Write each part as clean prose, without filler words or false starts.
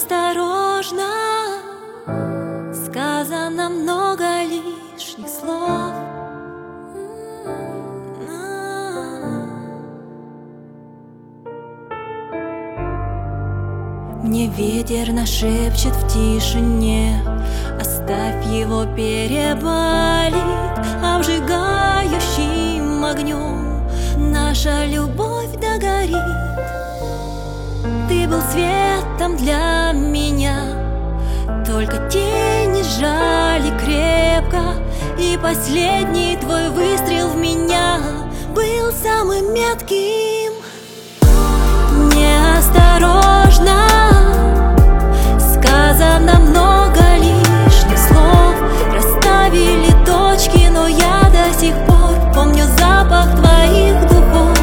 Неосторожно сказано много лишних слов. Мне ветер нашепчет в тишине: оставь его, переболит обжигающим огнем. Наша любовь догорит. Ты был светом для меня, только тени сжали крепко, и последний твой выстрел в меня был самым метким. Неосторожно сказано много лишних слов, расставили точки, но я до сих пор помню запах твоих духов.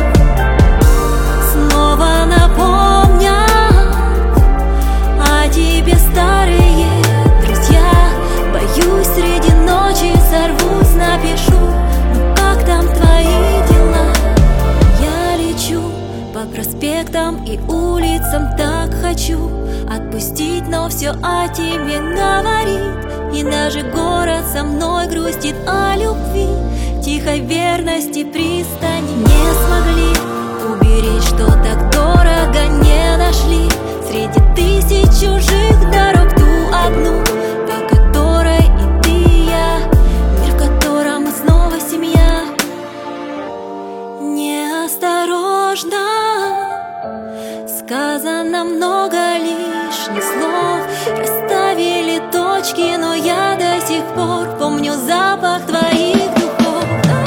Снова напомнят о тебе старые друзья. Боюсь, среди ночи сорвусь, напишу: ну как там твои дела? Я лечу по проспектам и улицам, так хочу отпустить, но все о тебе говорит. И даже город со мной грустит о любви, тихой верности пристани. Не смогли уберечь, что так дорого не нашли среди тысяч чужих дорог ту одну, по которой и ты, и я, мир, в котором мы снова семья. Неосторожно сказано много лишних слов, расставили точки, но я до сих пор помню запах твоих духов.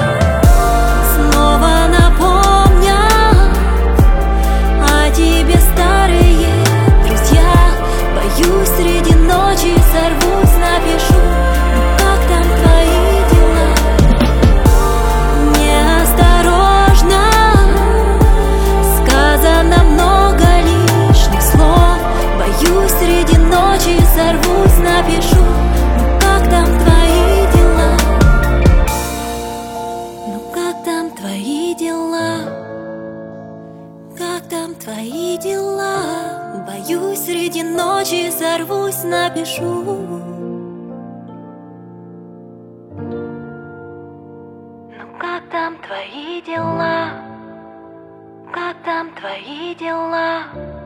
Снова напомнят о тебе старые друзья. Боюсь, среди ночи сорвусь, напишу: ну как там твои дела? Неосторожно сказано много лишних слов. Боюсь, среди ночи сорвусь, напишу: ну как там твои дела? Ну как там твои дела? Как там твои дела? Боюсь, среди ночи сорвусь, напишу: ну как там твои дела? Как там твои дела?